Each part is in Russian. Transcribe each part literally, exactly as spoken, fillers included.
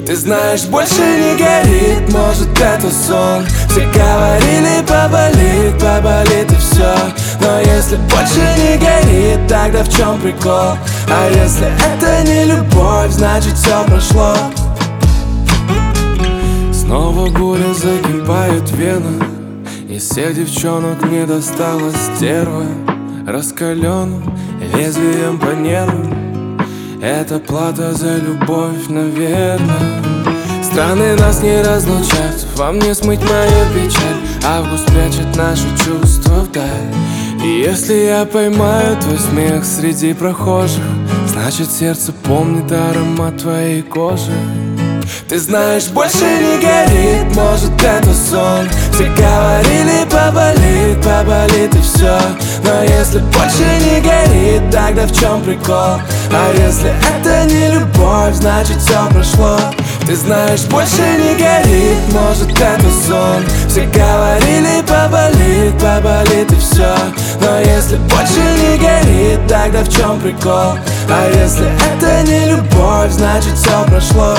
Ты знаешь, больше не горит, может это сон. Все говорили, поболит, поболит и все. Но если больше не горит, тогда в чем прикол? А если это не любовь, значит все прошло. Снова буря закипает вена, из всех девчонок мне досталась стерва, раскаленным лезвием по нервам. Это плата за любовь, наверное. Страны нас не разлучают, вам не смыть мою печаль. Август прячет наши чувства вдаль. И если я поймаю твой смех среди прохожих, значит сердце помнит аромат твоей кожи. Ты знаешь, больше не горит, может это сон. Все говорили, поболит, поболит и все. Но если больше не горит, тогда в чем прикол? А если это не любовь, значит все прошло. Ты знаешь, больше не горит, может это сон. Все говорили, поболит, поболит и все. Но если больше не горит, тогда в чем прикол? А если это не любовь, значит все прошло.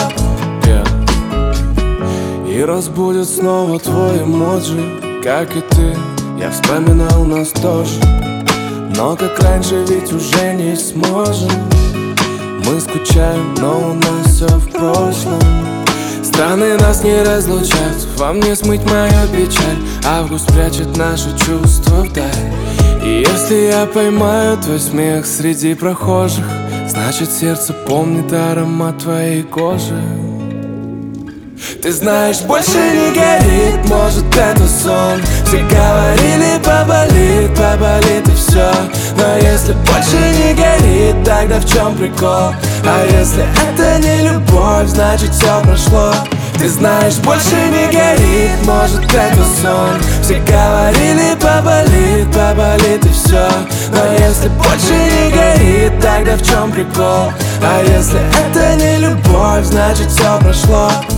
И разбудит снова твой эмоджи, как и ты, я вспоминал нас тоже. Но как раньше ведь уже не сможем. Мы скучаем, но у нас все в прошлом. Страны нас не разлучают, вам не смыть мою печаль. Август прячет наши чувства вдаль. И если я поймаю твой смех среди прохожих, значит сердце помнит аромат твоей кожи. Ты знаешь, больше не горит, может это сон. Все говорили, поболит, поболит и все. Но если больше не горит, тогда в чем прикол? А если это не любовь, значит все прошло. Ты знаешь, больше не горит, может это сон. Все говорили, поболит, поболит и все. Но если больше не горит, тогда в чем прикол? А если это не любовь, значит все прошло.